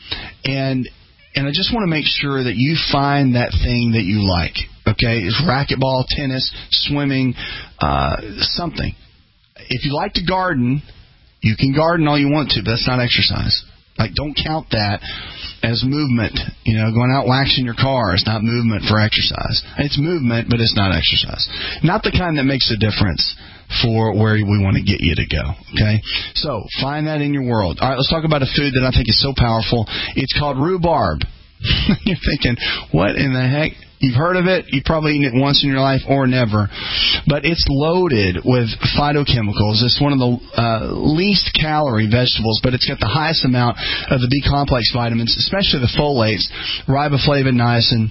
And And I just want to make sure that you find that thing that you like, okay? It's racquetball, tennis, swimming, uh, something. If you like to garden, you can garden all you want to, but that's not exercise. Like, don't count that as movement. You know, going out waxing your car is not movement for exercise. It's movement, but it's not exercise. Not the kind that makes a difference for where we want to get you to go, okay? So, find that in your world. All right, let's talk about a food that I think is so powerful. It's called rhubarb. You're thinking, what in the heck? You've heard of it. You've probably eaten it once in your life or never. But it's loaded with phytochemicals. It's one of the uh, least calorie vegetables, but it's got the highest amount of the B-complex vitamins, especially the folates, riboflavin, niacin.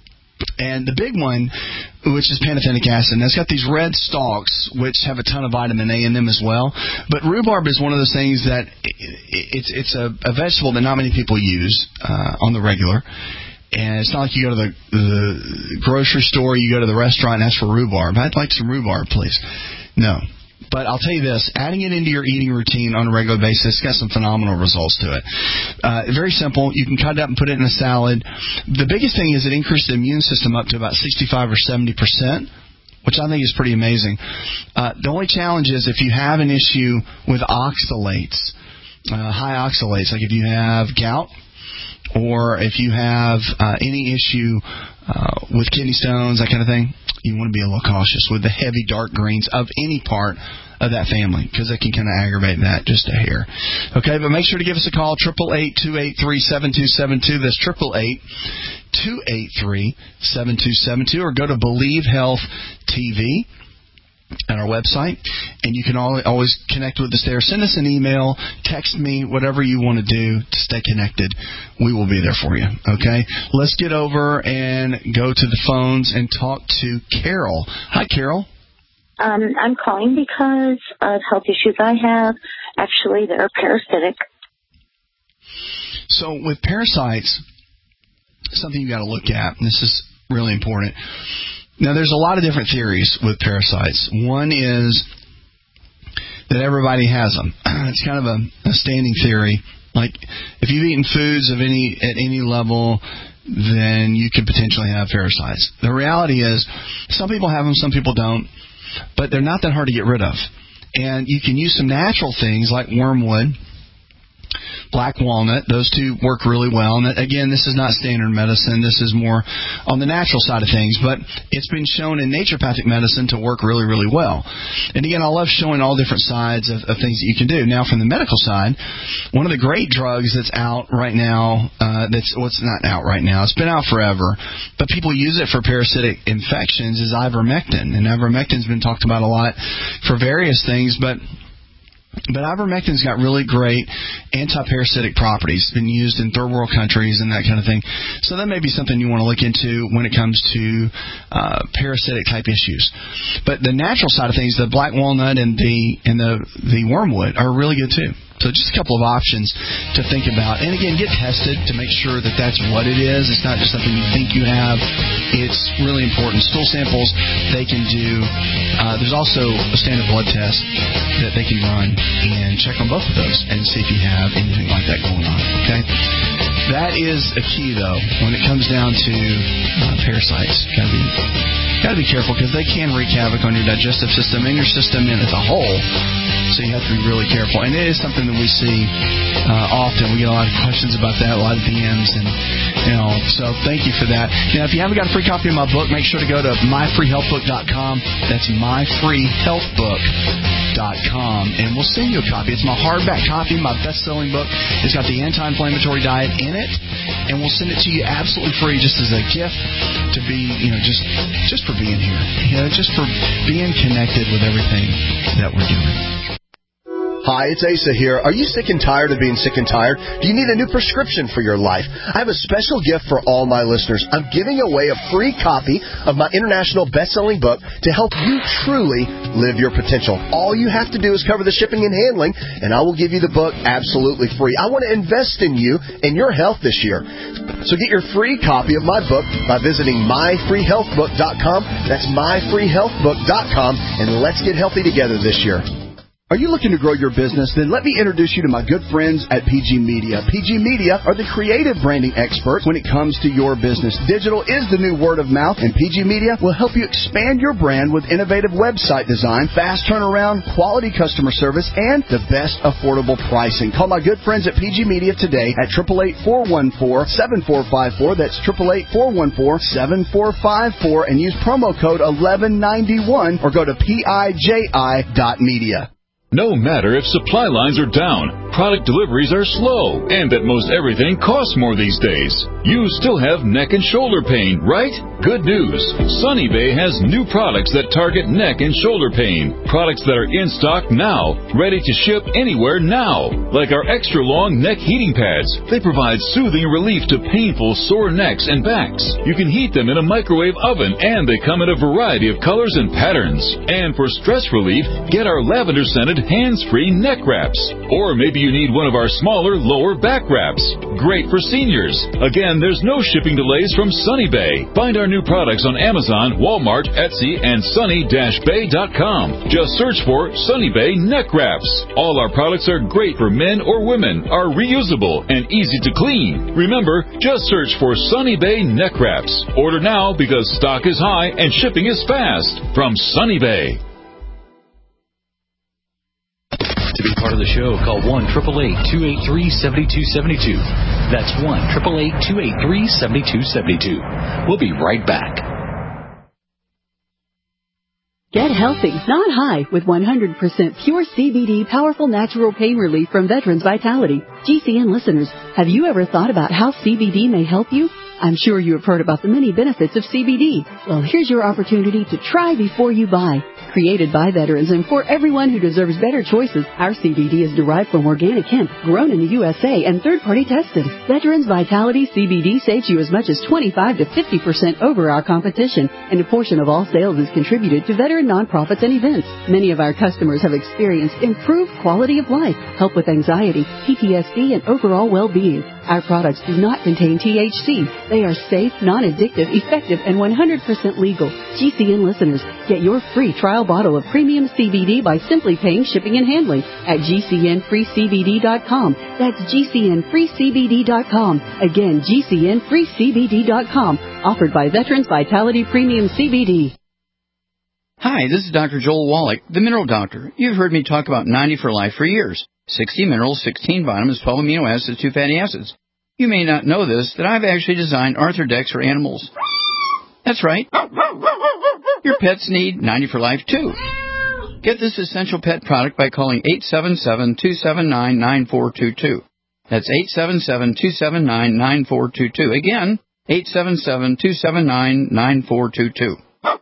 And the big one, which is pantothenic acid, and it's got these red stalks, which have a ton of vitamin A in them as well. But rhubarb is one of those things that it's it's a, a vegetable that not many people use uh, on the regular. And it's not like you go to the, the grocery store, you go to the restaurant and ask for rhubarb. I'd like some rhubarb, please. No. But I'll tell you this, adding it into your eating routine on a regular basis has got some phenomenal results to it. Uh, very simple. You can cut it up and put it in a salad. The biggest thing is it increases the immune system up to about sixty-five or seventy percent, which I think is pretty amazing. Uh, the only challenge is if you have an issue with oxalates, uh, high oxalates, like if you have gout, or if you have uh, any issue uh, with kidney stones, that kind of thing, you want to be a little cautious with the heavy dark greens of any part of that family, because it can kind of aggravate that just a hair. Okay, but make sure to give us a call, eight eight eight, two eight three, seven two seven two. That's eight eight eight, two eight three, seven two seven two, or go to Believe Health T V at our website, and you can always connect with us there. Send us an email, text me, whatever you want to do to stay connected. We will be there for you, okay? Let's get over and go to the phones and talk to Carol. Hi, Carol. Um, I'm calling because of health issues I have. Actually, they're parasitic. So with parasites, something you got to look at, and this is really important. Now, there's a lot of different theories with parasites. One is that everybody has them. It's kind of a, a standing theory. Like, if you've eaten foods of any at any level, then you could potentially have parasites. The reality is, some people have them, some people don't, but they're not that hard to get rid of. And you can use some natural things like wormwood, black walnut. Those two work really well. And again, this is not standard medicine. This is more on the natural side of things. But it's been shown in naturopathic medicine to work really, really well. And again, I love showing all different sides of, of things that you can do. Now, from the medical side, one of the great drugs that's out right now, uh, that's what's well, not out right now, it's been out forever, but people use it for parasitic infections, is ivermectin. And ivermectin's been talked about a lot for various things, but But ivermectin's got really great anti-parasitic properties. It's been used in third world countries and that kind of thing. So that may be something you want to look into when it comes to uh, parasitic type issues. But the natural side of things, the black walnut and the and the the wormwood are really good too. So just a couple of options to think about. And again, get tested to make sure that that's what it is. It's not just something you think you have. It's really important. Stool samples they can do. Uh, there's also a standard blood test that they can run and check on both of those and see if you have anything like that going on. Okay? That is a key, though, when it comes down to uh, parasites. Gotta be, gotta be careful because they can wreak havoc on your digestive system and your system in as a whole. So you have to be really careful. And it is something that we see uh, often. We get a lot of questions about that, a lot of D Ms, and you know. So thank you for that. Now, if you haven't got a free copy of my book, make sure to go to my free health book dot com. That's my free health book dot com, and we'll send you a copy. It's my hardback copy, my best-selling book. It's got the anti-inflammatory diet in it, and we'll send it to you absolutely free, just as a gift to be, you know, just just for being here, you know, just for being connected with everything that we're doing. Hi, it's Asa here. Are you sick and tired of being sick and tired? Do you need a new prescription for your life? I have a special gift for all my listeners. I'm giving away a free copy of my international best-selling book to help you truly live your potential. All you have to do is cover the shipping and handling, and I will give you the book absolutely free. I want to invest in you and your health this year. So get your free copy of my book by visiting my free health book dot com. That's my free health book dot com, and let's get healthy together this year. Are you looking to grow your business? Then let me introduce you to my good friends at P G Media. P G Media are the creative branding experts when it comes to your business. Digital is the new word of mouth, and P G Media will help you expand your brand with innovative website design, fast turnaround, quality customer service, and the best affordable pricing. Call my good friends at P G Media today at eight eight eight, four one four, seven four five four. That's eight eight eight, four one four, seven four five four, and use promo code eleven ninety-one or go to P I J I dot media. No matter if supply lines are down, product deliveries are slow, and that most everything costs more these days, you still have neck and shoulder pain, right? Good news. Sunny Bay has new products that target neck and shoulder pain. Products that are in stock now, ready to ship anywhere now. Like our extra long neck heating pads. They provide soothing relief to painful sore necks and backs. You can heat them in a microwave oven, and they come in a variety of colors and patterns. And for stress relief, get our lavender scented hands-free neck wraps. Or maybe you need one of our smaller lower back wraps. Great for seniors. Again, there's no shipping delays from Sunny Bay. Find our new products on Amazon, Walmart, Etsy, and sunny dash bay dot com. Just search for Sunny Bay neck wraps. All our products are great for men or women, are reusable, and easy to clean. Remember, just search for Sunny Bay neck wraps. Order now because stock is high and shipping is fast. From Sunny Bay. To be part of the show, call one eight eight eight, two eight three, seven two seven two. That's one eight eight eight, two eight three, seven two seven two. We'll be right back. Get healthy, not high, with one hundred percent pure C B D powerful natural pain relief from Veterans Vitality. G C N listeners, have you ever thought about how C B D may help you? I'm sure you have heard about the many benefits of C B D. Well, here's your opportunity to try before you buy. Created by veterans and for everyone who deserves better choices, our C B D is derived from organic hemp, grown in the U S A and third-party tested. Veterans Vitality C B D saves you as much as twenty-five to fifty percent over our competition, and a portion of all sales is contributed to veteran nonprofits and events. Many of our customers have experienced improved quality of life, help with anxiety, P T S D, and overall well-being. Our products do not contain T H C. They are safe, non-addictive, effective, and one hundred percent legal. G C N listeners, get your free trial bottle of premium C B D by simply paying shipping and handling at G C N free C B D dot com. That's G C N free C B D dot com. Again, G C N free C B D dot com. Offered by Veterans Vitality Premium C B D. Hi, this is Doctor Joel Wallach, the Mineral Doctor. You've heard me talk about ninety for Life for years. sixty minerals, sixteen vitamins, twelve amino acids, two fatty acids. You may not know this, that I've actually designed Arthrodex for animals. That's right. Your pets need ninety for Life, too. Get this essential pet product by calling eight seven seven, two seven nine, nine four two two. That's eight seven seven, two seven nine, nine four two two. Again, eight seven seven, two seven nine, nine four two two.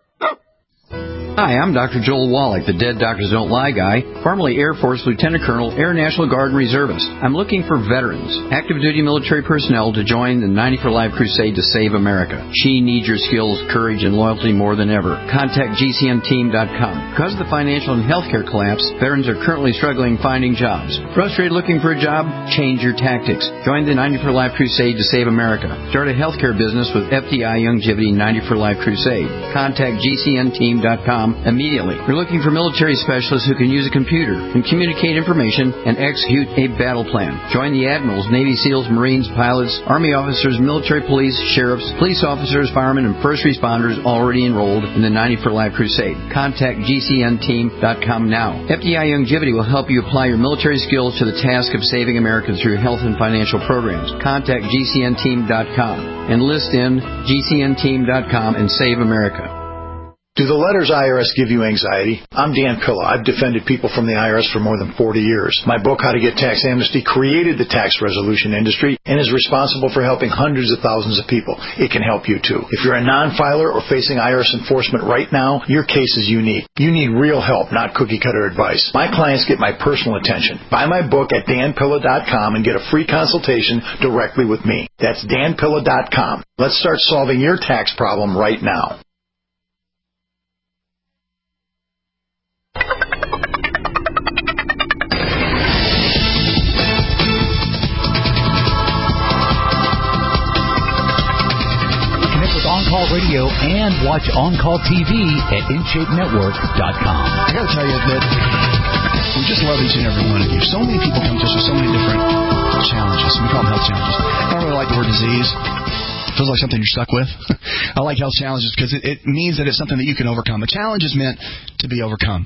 Hi, I'm Doctor Joel Wallach, the Dead Doctors Don't Lie guy, formerly Air Force Lieutenant Colonel, Air National Guard Reservist. I'm looking for veterans, active duty military personnel to join the ninety for Life crusade to save America. She needs your skills, courage, and loyalty more than ever. Contact G C N team dot com. Because of the financial and healthcare collapse, veterans are currently struggling finding jobs. Frustrated looking for a job? Change your tactics. Join the ninety for Life crusade to save America. Start a healthcare business with F D I Longevity ninety for Life crusade. Contact G C N team dot com com immediately. We're looking for military specialists who can use a computer and communicate information and execute a battle plan. Join the admirals, Navy SEALs, Marines, pilots, Army officers, military police, sheriffs, police officers, firemen, and first responders already enrolled in the ninety for Life Crusade. Contact G C N team dot com now. F D I Longevity will help you apply your military skills to the task of saving America through health and financial programs. Contact G C N team dot com. Enlist in G C N team dot com and save America. Do the letters I R S give you anxiety? I'm Dan Pilla. I've defended people from the I R S for more than forty years. My book, How to Get Tax Amnesty, created the tax resolution industry and is responsible for helping hundreds of thousands of people. It can help you, too. If you're a non-filer or facing I R S enforcement right now, your case is unique. You need real help, not cookie-cutter advice. My clients get my personal attention. Buy my book at Dan Pilla dot com and get a free consultation directly with me. That's Dan Pilla dot com. Let's start solving your tax problem right now. On-Call Radio and watch On-Call T V at in shape network dot com. I got to tell you that we just love each and every one of you. So many people come to us with so many different challenges. We call them health challenges. I don't really like the word disease. It feels like something you're stuck with. I like health challenges because it, it means that it's something that you can overcome. A challenge is meant to be overcome.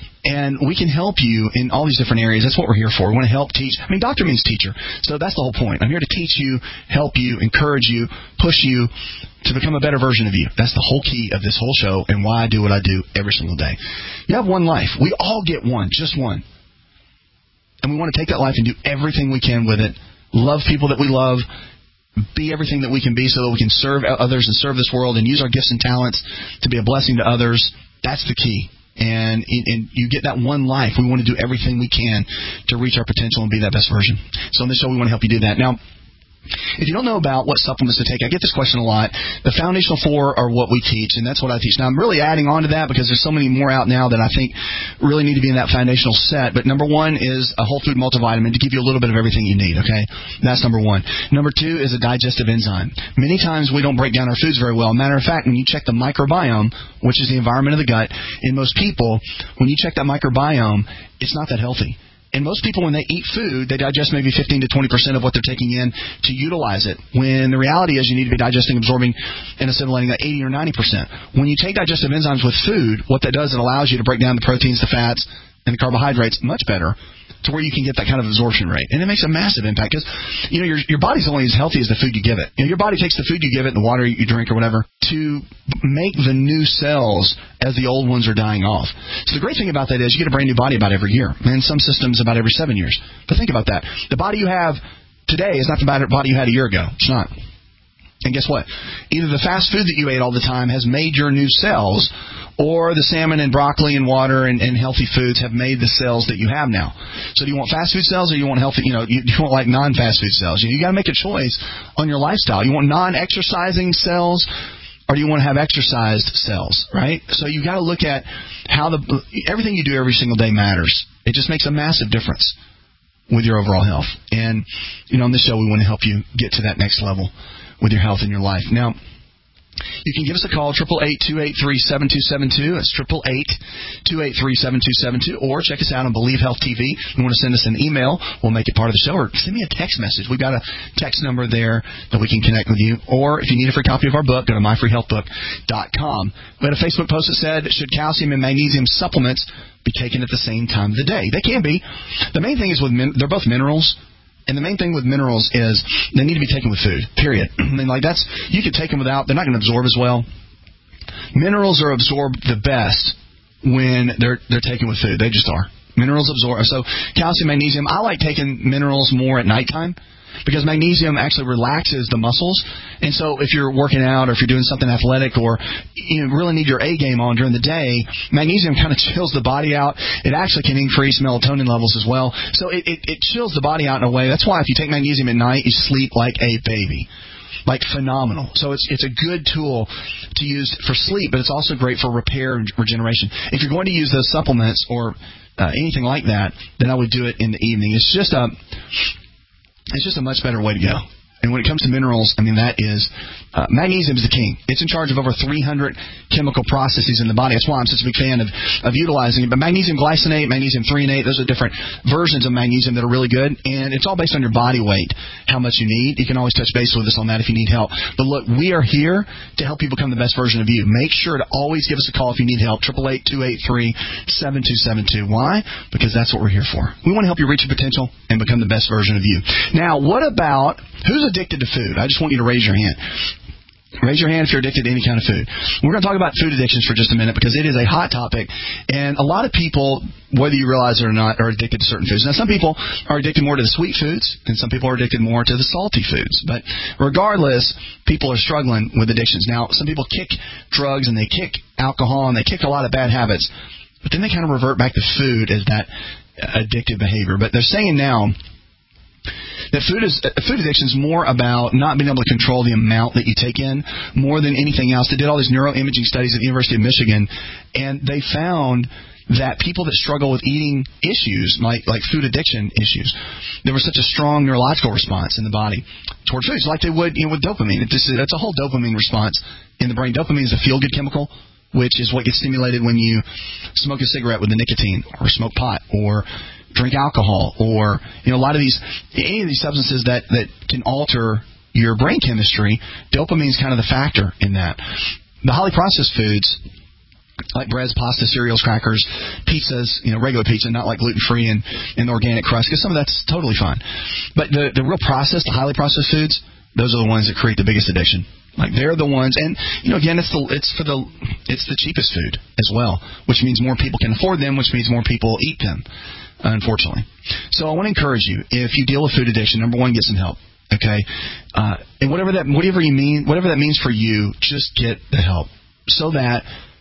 And we can help you in all these different areas. That's what we're here for. We want to help teach. I mean, doctor means teacher. So that's the whole point. I'm here to teach you, help you, encourage you, push you to become a better version of you. That's the whole key of this whole show and why I do what I do every single day. You have one life. We all get one, just one. And we want to take that life and do everything we can with it. Love people that we love. Be everything that we can be so that we can serve others and serve this world and use our gifts and talents to be a blessing to others. That's the key. And, and you get that one life. We want to do everything we can to reach our potential and be that best version. So on this show, we want to help you do that. Now, if you don't know about what supplements to take, I get this question a lot. The foundational four are what we teach, and that's what I teach. Now, I'm really adding on to that because there's so many more out now that I think really need to be in that foundational set. But number one is a whole food multivitamin to give you a little bit of everything you need, okay? That's number one. Number two is a digestive enzyme. Many times we don't break down our foods very well. Matter of fact, when you check the microbiome, which is the environment of the gut, in most people, when you check that microbiome, it's not that healthy. And most people, when they eat food, they digest maybe fifteen to twenty percent of what they're taking in to utilize it, when the reality is you need to be digesting, absorbing, and assimilating that eighty or ninety percent. When you take digestive enzymes with food, what that does, it allows you to break down the proteins, the fats, and the carbohydrates much better to where you can get that kind of absorption rate. And it makes a massive impact because, you know, your your body's only as healthy as the food you give it. You know, your body takes the food you give it, the water you drink or whatever, to make the new cells as the old ones are dying off. So the great thing about that is you get a brand new body about every year. And some systems about every seven years. But think about that. The body you have today is not the body you had a year ago. It's not. And guess what? Either the fast food that you ate all the time has made your new cells, or the salmon and broccoli and water and, and healthy foods have made the cells that you have now. So do you want fast food cells, or you want healthy, you know, you, you want like non-fast food cells? You, you got to make a choice on your lifestyle. You want non-exercising cells, or do you want to have exercised cells, right? So you got to look at how the everything you do every single day matters. It just makes a massive difference with your overall health. And, you know, on this show, we want to help you get to that next level with your health in your life. Now, you can give us a call, eight eight eight, two eight three, seven two seven two. That's eight eight eight, two eight three, seven two seven two. Or check us out on Believe Health T V. If you want to send us an email, we'll make it part of the show. Or send me a text message. We've got a text number there that we can connect with you. Or if you need a free copy of our book, go to my free health book dot com. We had a Facebook post that said, should calcium and magnesium supplements be taken at the same time of the day? They can be. The main thing is with min- they're both minerals. And the main thing with minerals is they need to be taken with food, period. I mean, like that's, you could take them without, they're not going to absorb as well. Minerals are absorbed the best when they're they're taken with food. They just are. Minerals absorb. So calcium, magnesium, I like taking minerals more at nighttime because magnesium actually relaxes the muscles. And so if you're working out or if you're doing something athletic or you really need your A game on during the day, magnesium kind of chills the body out. It actually can increase melatonin levels as well. So it, it, it chills the body out in a way. That's why if you take magnesium at night, you sleep like a baby. Like phenomenal. So it's it's a good tool to use for sleep, but it's also great for repair and regeneration. If you're going to use those supplements or uh, anything like that, then I would do it in the evening. It's just a... It's just a much better way to go. And when it comes to minerals, I mean, that is, uh, magnesium is the king. It's in charge of over three hundred chemical processes in the body. That's why I'm such a big fan of, of utilizing it. But magnesium glycinate, magnesium threonate, those are different versions of magnesium that are really good. And it's all based on your body weight, how much you need. You can always touch base with us on that if you need help. But look, we are here to help you become the best version of you. Make sure to always give us a call if you need help. eight eight eight, two eight three, seven two seven two. Why? Because that's what we're here for. We want to help you reach your potential and become the best version of you. Now, what about who's addicted to food? I just want you to raise your hand. Raise your hand if you're addicted to any kind of food. We're going to talk about food addictions for just a minute because it is a hot topic. And a lot of people, whether you realize it or not, are addicted to certain foods. Now, some people are addicted more to the sweet foods, and some people are addicted more to the salty foods. But regardless, people are struggling with addictions. Now, some people kick drugs and they kick alcohol and they kick a lot of bad habits, but then they kind of revert back to food as that addictive behavior. But they're saying now that food is food addiction is more about not being able to control the amount that you take in more than anything else. They did all these neuroimaging studies at the University of Michigan, and they found that people that struggle with eating issues, like like food addiction issues, there was such a strong neurological response in the body toward foods, like they would you know, with dopamine. It just, that's a whole dopamine response in the brain. Dopamine is a feel-good chemical, which is what gets stimulated when you smoke a cigarette with the nicotine, or smoke pot, or drink alcohol, or you know a lot of these any of these substances that, that can alter your brain chemistry. Dopamine is kind of the factor in that. The highly processed foods like breads, pasta, cereals, crackers, pizzas, you know, regular pizza, not like gluten-free and, and organic crust, because some of that's totally fine. But the the real processed, the highly processed foods, those are the ones that create the biggest addiction. Like they're the ones, and you know, again, it's the it's for the it's the cheapest food as well, which means more people can afford them, which means more people eat them. Unfortunately. So I want to encourage you, if you deal with food addiction, number one, get some help. Okay? Uh, and whatever that whatever you mean, whatever that means for you, just get the help so that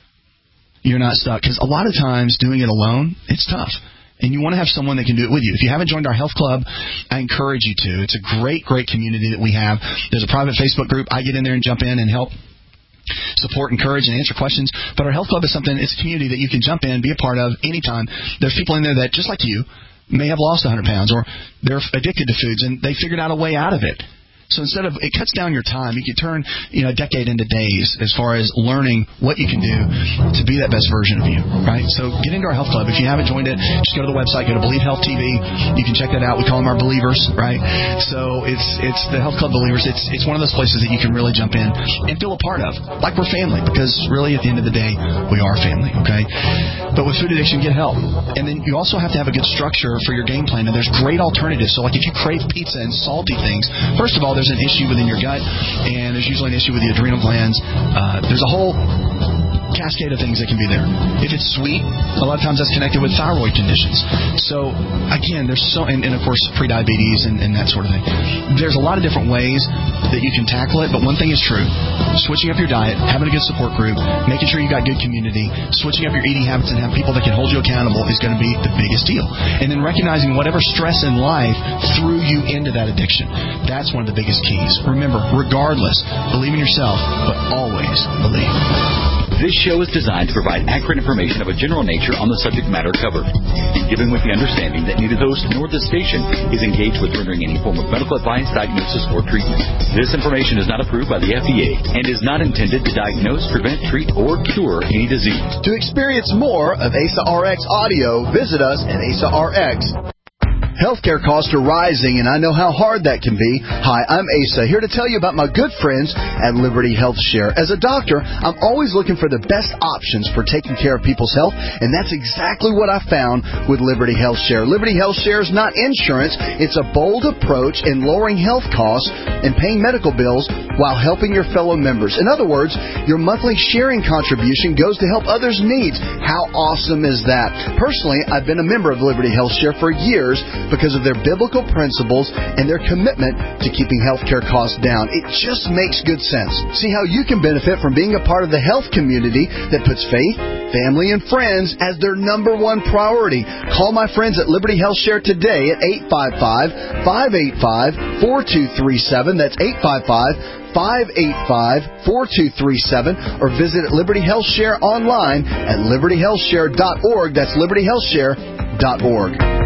you're not stuck. Because a lot of times doing it alone, it's tough. And you want to have someone that can do it with you. If you haven't joined our health club, I encourage you to. It's a great, great community that we have. There's a private Facebook group. I get in there and jump in and help support, encourage, and answer questions. But our health club is something, it's a community that you can jump in, be a part of anytime. There's people in there that, just like you, may have lost one hundred pounds, or they're addicted to foods, and they figured out a way out of it. So instead of, it cuts down your time. You can turn, you know, a decade into days as far as learning what you can do to be that best version of you, right? So get into our health club. If you haven't joined it, just go to the website, go to Believe Health T V. You can check that out. We call them our believers, right? So it's it's the Health Club Believers. It's it's one of those places that you can really jump in and feel a part of, like we're family, because really at the end of the day, we are family, okay? But with food addiction, get help. And then you also have to have a good structure for your game plan, and there's great alternatives. So like if you crave pizza and salty things, first of all, there's an issue within your gut, and there's usually an issue with the adrenal glands. Uh, there's a whole cascade of things that can be there. If it's sweet, a lot of times that's connected with thyroid conditions. So again, there's so, and, and of course prediabetes and, and that sort of thing. There's a lot of different ways that you can tackle it, but one thing is true: switching up your diet, having a good support group, making sure you got good community, switching up your eating habits and have people that can hold you accountable is going to be the biggest deal. And then recognizing whatever stress in life threw you into that addiction. That's one of the biggest keys. Remember, regardless, believe in yourself, but always believe. This show is designed to provide accurate information of a general nature on the subject matter covered, given with the understanding that neither host nor the station is engaged with rendering any form of medical advice, diagnosis, or treatment. This information is not approved by the F D A and is not intended to diagnose, prevent, treat, or cure any disease. To experience more of A S A R X audio, visit us at A S A R X. Healthcare costs are rising, and I know how hard that can be. Hi, I'm Asa, here to tell you about my good friends at Liberty Health Share. As a doctor, I'm always looking for the best options for taking care of people's health, and that's exactly what I found with Liberty Health Share. Liberty Health Share is not insurance. It's a bold approach in lowering health costs and paying medical bills while helping your fellow members. In other words, your monthly sharing contribution goes to help others' needs. How awesome is that? Personally, I've been a member of Liberty Health Share for years because of their biblical principles and their commitment to keeping healthcare costs down. It just makes good sense. See how you can benefit from being a part of the health community that puts faith, family, and friends as their number one priority. Call my friends at Liberty Health Share today at eight five five, five eight five, four two three seven. That's eight five five, five eight five, four two three seven, or visit Liberty Health Share online at liberty health share dot org. That's liberty health share dot org.